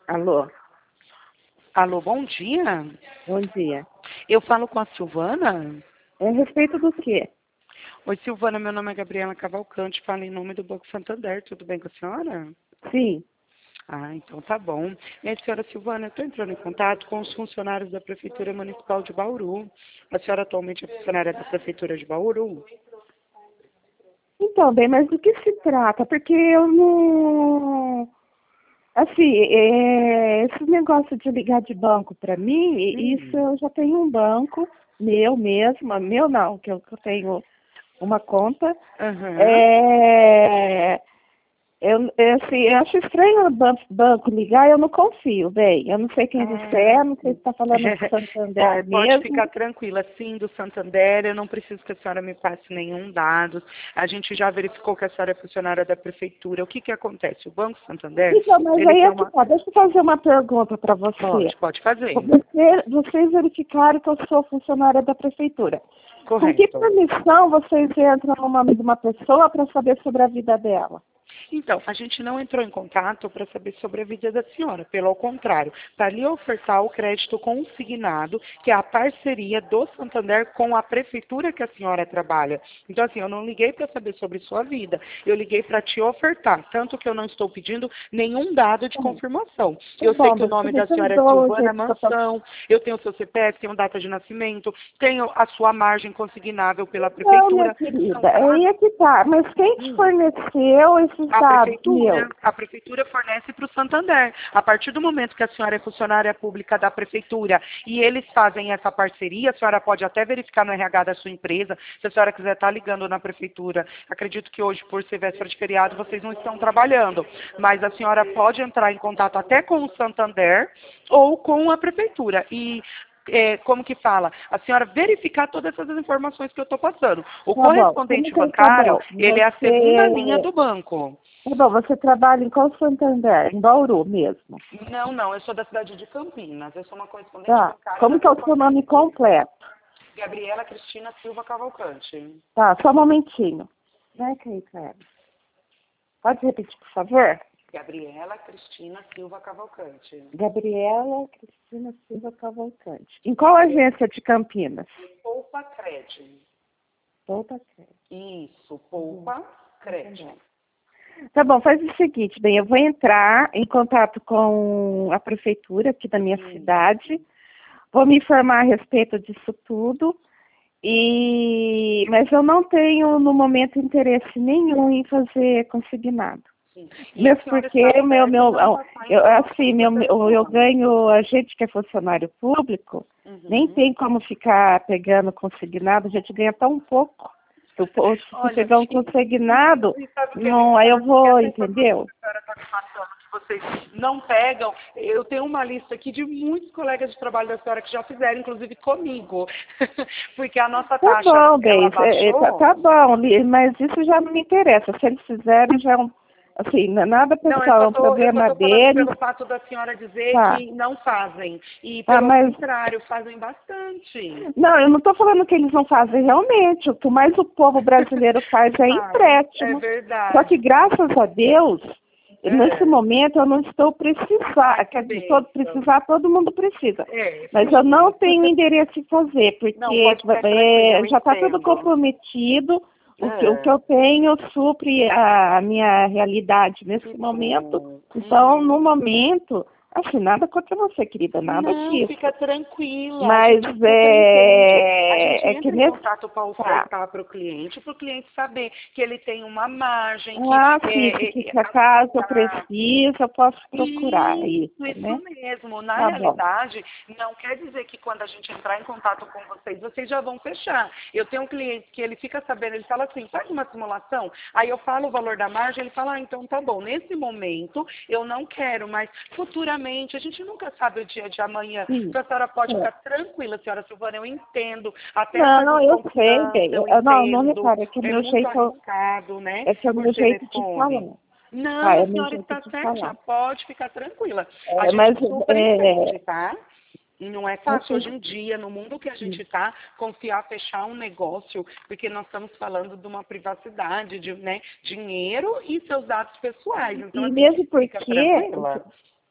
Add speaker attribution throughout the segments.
Speaker 1: Alô,
Speaker 2: Alô, bom dia.
Speaker 1: bom dia.
Speaker 2: Eu falo com a Silvana.
Speaker 1: É a respeito do quê?
Speaker 2: Oi, Silvana, meu nome é Gabriela Cavalcante, falo em nome do Banco Santander. Tudo bem com a senhora?
Speaker 1: Sim.
Speaker 2: Ah, então tá bom. Senhora Silvana, eu estou entrando em contato com os funcionários da Prefeitura Municipal de Bauru. A senhora atualmente é funcionária da Prefeitura de Bauru?
Speaker 1: Então, bem, mas do que se trata? Porque eu não... Assim, esse negócio de ligar de banco para mim, isso
Speaker 2: Hum.
Speaker 1: eu já tenho um banco meu mesmo, meu não, que eu tenho uma conta.
Speaker 2: Aham.
Speaker 1: É, assim, eu acho estranho o banco ligar, eu não confio, bem. Eu não sei quem você
Speaker 2: Ah.
Speaker 1: é, não sei se está falando do
Speaker 2: Ó,
Speaker 1: Santander
Speaker 2: pode
Speaker 1: mesmo.
Speaker 2: ficar tranquila, sim, do Santander, eu não preciso que a senhora me passe nenhum dado. A gente já verificou que a senhora é funcionária da prefeitura. O que que acontece? O Banco Santander,
Speaker 1: Então, mas
Speaker 2: ele
Speaker 1: aí
Speaker 2: tem
Speaker 1: é que
Speaker 2: uma...
Speaker 1: tá. Deixa eu fazer uma pergunta para você.
Speaker 2: Pode fazer.
Speaker 1: Vocês verificaram que eu sou funcionária da prefeitura. Com que
Speaker 2: Correto.
Speaker 1: permissão vocês entram no nome de uma pessoa para saber sobre a vida dela?
Speaker 2: Então, a gente não entrou em contato para saber sobre a vida da senhora, pelo contrário, para lhe ofertar o crédito consignado, que é a parceria do Santander com a prefeitura que a senhora trabalha. Então, assim, eu não liguei para saber sobre sua vida, eu liguei para te ofertar, tanto que eu não estou pedindo nenhum dado de
Speaker 1: Tá
Speaker 2: confirmação. Eu sei
Speaker 1: bom,
Speaker 2: que o
Speaker 1: você
Speaker 2: nome
Speaker 1: me
Speaker 2: da senhora é
Speaker 1: perdoa o
Speaker 2: Silvana
Speaker 1: jeito que eu tô...
Speaker 2: Mansão, eu tenho o seu CPF, tenho data de nascimento, tenho a sua margem consignável pela
Speaker 1: Não, minha
Speaker 2: prefeitura. São
Speaker 1: querida, aí
Speaker 2: dados.
Speaker 1: é que tá. Mas quem te forneceu esses dados meus?
Speaker 2: A prefeitura fornece para o Santander. A partir do momento que a senhora é funcionária pública da prefeitura e eles fazem essa parceria, a senhora pode até verificar no RH da sua empresa, se a senhora quiser estar ligando na prefeitura. Acredito que hoje, por ser véspera de feriado, vocês não estão trabalhando, mas a senhora pode entrar em contato até com o Santander ou com a prefeitura. E como que fala, a senhora verificar todas essas informações que eu estou passando. O
Speaker 1: Tá bom,
Speaker 2: correspondente
Speaker 1: tá
Speaker 2: bancário,
Speaker 1: bom.
Speaker 2: ele é a segunda linha do banco.
Speaker 1: Tá bom, você trabalha em qual Santander? Em Bauru mesmo.
Speaker 2: Não, não, eu sou da cidade de Campinas. Eu sou uma correspondente
Speaker 1: Tá.
Speaker 2: bancária da
Speaker 1: Como que é o seu nome
Speaker 2: Poupaçante.
Speaker 1: completo?
Speaker 2: Gabriela Cristina Silva Cavalcante.
Speaker 1: Tá, só um momentinho. Vai cair, cara. Pode repetir, por favor?
Speaker 2: Gabriela Cristina Silva Cavalcante.
Speaker 1: Gabriela Cristina Silva Cavalcante. Em qual agência de Campinas?
Speaker 2: Poupa Cred.
Speaker 1: Poupa Crédito.
Speaker 2: Isso, Poupa Cred.
Speaker 1: Tá bom, faz o seguinte, bem, eu vou entrar em contato com a prefeitura aqui da minha cidade, vou me informar a respeito disso tudo, mas eu não tenho no momento interesse nenhum em fazer consignado.
Speaker 2: Sim. E a
Speaker 1: Mesmo
Speaker 2: senhora
Speaker 1: porque
Speaker 2: está certa em não passar
Speaker 1: assim,
Speaker 2: informações ao
Speaker 1: eu
Speaker 2: telefone.
Speaker 1: ganho, a gente que é funcionário público, nem
Speaker 2: Uhum.
Speaker 1: tem como ficar pegando consignado, a gente ganha tão pouco. Se
Speaker 2: Olha,
Speaker 1: pegar um consignado,
Speaker 2: e sabe o que é
Speaker 1: não, aí eu
Speaker 2: melhor?
Speaker 1: vou,
Speaker 2: Essa informação
Speaker 1: entendeu?
Speaker 2: que a senhora está me passando, que vocês não pegam, eu tenho uma lista aqui de muitos colegas de trabalho da senhora que já fizeram, inclusive comigo. Porque a nossa
Speaker 1: Tá
Speaker 2: taxa,
Speaker 1: bom,
Speaker 2: ela
Speaker 1: bem,
Speaker 2: baixou.
Speaker 1: tá bom, mas isso já não me interessa. Se eles fizerem, já é um, assim, nada
Speaker 2: Não,
Speaker 1: pessoal, é um
Speaker 2: eu só
Speaker 1: problema
Speaker 2: tô falando
Speaker 1: deles,
Speaker 2: pelo fato da senhora dizer
Speaker 1: tá.
Speaker 2: que não fazem. E
Speaker 1: Ah,
Speaker 2: pelo
Speaker 1: mas
Speaker 2: contrário, fazem bastante.
Speaker 1: não, eu não estou falando que eles não fazem realmente. O que mais o povo brasileiro faz é
Speaker 2: Fazem, é
Speaker 1: empréstimo. Só que,
Speaker 2: verdade.
Speaker 1: graças a Deus, nesse
Speaker 2: É.
Speaker 1: momento eu não estou
Speaker 2: Ai,
Speaker 1: precisar.
Speaker 2: que
Speaker 1: Quer dizer,
Speaker 2: bênção.
Speaker 1: precisar todo mundo precisa.
Speaker 2: É,
Speaker 1: Mas eu
Speaker 2: sim.
Speaker 1: não tenho endereço em fazer,
Speaker 2: Não,
Speaker 1: porque
Speaker 2: pode ficar tranquila, eu
Speaker 1: já está tudo
Speaker 2: entendo.
Speaker 1: comprometido. O que
Speaker 2: É,
Speaker 1: eu tenho supre a minha realidade
Speaker 2: que
Speaker 1: nesse momento.
Speaker 2: bom.
Speaker 1: Então, no
Speaker 2: Uhum.
Speaker 1: momento, assim, nada contra você, querida, nada
Speaker 2: Não, fica
Speaker 1: disso.
Speaker 2: tranquila, a
Speaker 1: Mas
Speaker 2: gente super entende. A gente
Speaker 1: é que
Speaker 2: entra em
Speaker 1: nesse.
Speaker 2: contato para
Speaker 1: Tá.
Speaker 2: ofertar para o cliente saber que ele tem uma margem, que
Speaker 1: Ah, sim, que se acaso eu
Speaker 2: a
Speaker 1: preciso, eu posso procurar isso,
Speaker 2: isso
Speaker 1: né?
Speaker 2: mesmo. Na
Speaker 1: Tá bom.
Speaker 2: realidade, não quer dizer que quando a gente entrar em contato com vocês, vocês já vão fechar. Eu tenho um cliente que ele fica sabendo, ele fala assim, faz uma simulação, aí eu falo o valor da margem, ele fala, ah, então tá bom, nesse momento eu não quero, mas futuramente, a gente nunca sabe o dia de amanhã.
Speaker 1: Sim.
Speaker 2: Então a senhora pode
Speaker 1: É.
Speaker 2: ficar tranquila, senhora Silvana, eu entendo, até faz
Speaker 1: Não, eu sei,
Speaker 2: desconfiança,
Speaker 1: bem.
Speaker 2: eu
Speaker 1: Não
Speaker 2: entendo,
Speaker 1: repara,
Speaker 2: é muito arriscado, né,
Speaker 1: é que é o
Speaker 2: por
Speaker 1: meu jeito de
Speaker 2: telefone.
Speaker 1: falar. Tá,
Speaker 2: Não,
Speaker 1: é
Speaker 2: a
Speaker 1: o meu
Speaker 2: senhora
Speaker 1: jeito
Speaker 2: está
Speaker 1: de
Speaker 2: certinha,
Speaker 1: falar.
Speaker 2: pode ficar tranquila. A
Speaker 1: É,
Speaker 2: gente
Speaker 1: mas
Speaker 2: super
Speaker 1: é,
Speaker 2: entende, tá? E não é fácil
Speaker 1: assim,
Speaker 2: hoje em dia, no mundo que a gente está, confiar, fechar um negócio, porque nós estamos falando de uma privacidade, de, né, dinheiro e seus dados pessoais. Então,
Speaker 1: e
Speaker 2: assim,
Speaker 1: mesmo
Speaker 2: fica
Speaker 1: porque
Speaker 2: tranquila.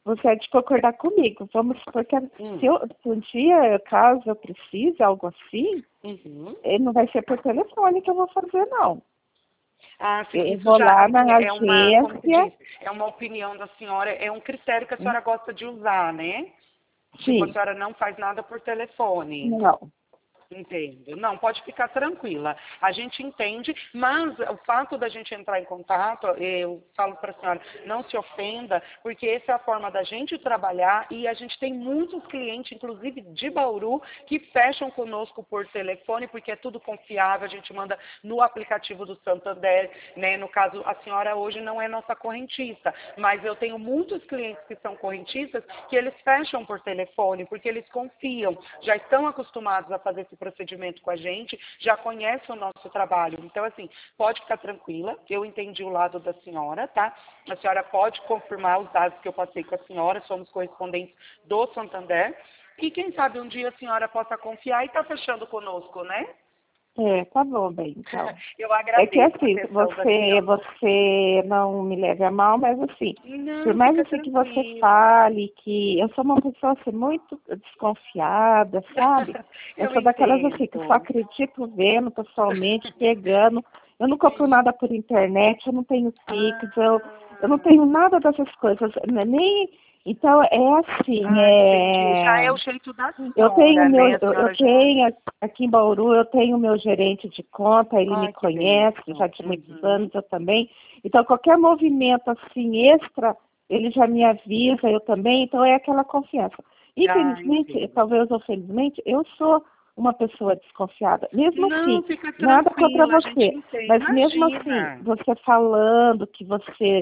Speaker 1: você é de concordar comigo. Vamos supor que se um dia, caso eu precise, algo assim, não vai ser por telefone que eu vou fazer, não.
Speaker 2: Ah, sim,
Speaker 1: eu
Speaker 2: isso
Speaker 1: vou
Speaker 2: já
Speaker 1: lá na
Speaker 2: é uma, como se
Speaker 1: agência.
Speaker 2: diz, é uma opinião da senhora, é um critério que a senhora gosta de usar, né? Tipo, a
Speaker 1: Sim,
Speaker 2: senhora não faz nada por telefone.
Speaker 1: não.
Speaker 2: Entendo. Não, pode ficar tranquila. A gente entende, mas o fato da gente entrar em contato, eu falo para a senhora, não se ofenda, porque essa é a forma da gente trabalhar e a gente tem muitos clientes, inclusive de Bauru, que fecham conosco por telefone, porque é tudo confiável, a gente manda no aplicativo do Santander, né? No caso, a senhora hoje não é nossa correntista, mas eu tenho muitos clientes que são correntistas que eles fecham por telefone, porque eles confiam, já estão acostumados a fazer esse procedimento com a gente, já conhece o nosso trabalho. Então, assim, pode ficar tranquila, eu entendi o lado da senhora, tá? A senhora pode confirmar os dados que eu passei com a senhora, somos correspondentes do Santander, e quem sabe um dia a senhora possa confiar e estar fechando conosco, né?
Speaker 1: Tá bom, bem, então.
Speaker 2: Eu
Speaker 1: É que
Speaker 2: agradeço a
Speaker 1: assim,
Speaker 2: atenção da senhora.
Speaker 1: você não me leve a mal, mas assim, por
Speaker 2: Não,
Speaker 1: mais
Speaker 2: fica
Speaker 1: assim que você
Speaker 2: tranquila.
Speaker 1: fale que eu sou uma pessoa assim, muito desconfiada, sabe? Eu
Speaker 2: Eu
Speaker 1: sou daquelas assim que só
Speaker 2: entendo.
Speaker 1: acredito vendo pessoalmente, pegando. Eu não compro nada por internet, eu não tenho Pix, eu não tenho nada dessas coisas, nem. Então é assim,
Speaker 2: Entendi. Já é o jeito da
Speaker 1: eu tenho
Speaker 2: senhora, né? A
Speaker 1: eu
Speaker 2: senhora já...
Speaker 1: tenho aqui em Bauru, eu tenho meu gerente de conta, ele me
Speaker 2: Ai, que
Speaker 1: conhece já
Speaker 2: bênção.
Speaker 1: de muitos anos, eu também. Então, qualquer movimento assim extra, ele já me avisa, eu também, então é aquela confiança. Infelizmente,
Speaker 2: Entendo.
Speaker 1: talvez ou felizmente, eu sou uma pessoa desconfiada. Mesmo
Speaker 2: Não,
Speaker 1: assim,
Speaker 2: fica
Speaker 1: nada contra
Speaker 2: tranquila, a gente
Speaker 1: você,
Speaker 2: entende.
Speaker 1: mas mesmo assim,
Speaker 2: Imagina.
Speaker 1: você falando que você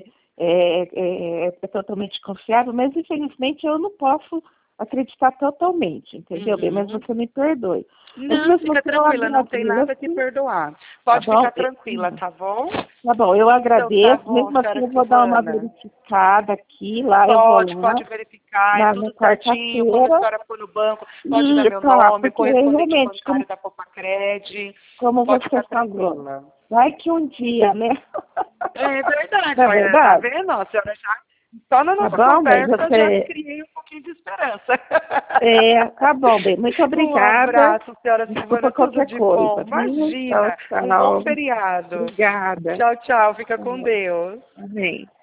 Speaker 1: é totalmente confiável, mas infelizmente eu não posso acreditar totalmente, entendeu? Bem, mas
Speaker 2: Uhum.
Speaker 1: você me perdoe. Mas
Speaker 2: Não,
Speaker 1: mesmo
Speaker 2: fica
Speaker 1: assim eu
Speaker 2: tranquila, não tem nada que
Speaker 1: agradeço,
Speaker 2: perdoar.
Speaker 1: tá
Speaker 2: Pode
Speaker 1: bom?
Speaker 2: ficar tranquila, tá bom?
Speaker 1: Tá bom, eu
Speaker 2: Então tá
Speaker 1: agradeço.
Speaker 2: bom,
Speaker 1: Mesmo assim
Speaker 2: senhora
Speaker 1: eu vou dar uma
Speaker 2: Silvana.
Speaker 1: verificada aqui, lá eu vou
Speaker 2: Pode,
Speaker 1: lá,
Speaker 2: pode verificar, é
Speaker 1: na
Speaker 2: tudo certinho. Quando a
Speaker 1: quarta-feira,
Speaker 2: senhora for no banco, pode dar
Speaker 1: e
Speaker 2: meu
Speaker 1: tá,
Speaker 2: nome,
Speaker 1: porque
Speaker 2: correspondente
Speaker 1: realmente,
Speaker 2: bancário da Popacred.
Speaker 1: como
Speaker 2: Pode
Speaker 1: você
Speaker 2: ficar
Speaker 1: falou,
Speaker 2: tranquila.
Speaker 1: vai que um dia, né?
Speaker 2: É verdade,
Speaker 1: Não é
Speaker 2: mas tá
Speaker 1: verdade?
Speaker 2: vendo? A senhora já, só na
Speaker 1: Tá
Speaker 2: nossa
Speaker 1: bom, bem,
Speaker 2: conversa já
Speaker 1: você...
Speaker 2: criei um pouquinho de esperança.
Speaker 1: Tá bom, bem, muito
Speaker 2: Um
Speaker 1: obrigada.
Speaker 2: abraço, senhora
Speaker 1: Desculpa
Speaker 2: Silvana, tudo
Speaker 1: qualquer
Speaker 2: de bom.
Speaker 1: coisa, viu? Tchau,
Speaker 2: Imagina, um bom
Speaker 1: tchau.
Speaker 2: feriado.
Speaker 1: Obrigada.
Speaker 2: Tchau, tchau, fica com Deus.
Speaker 1: Amém.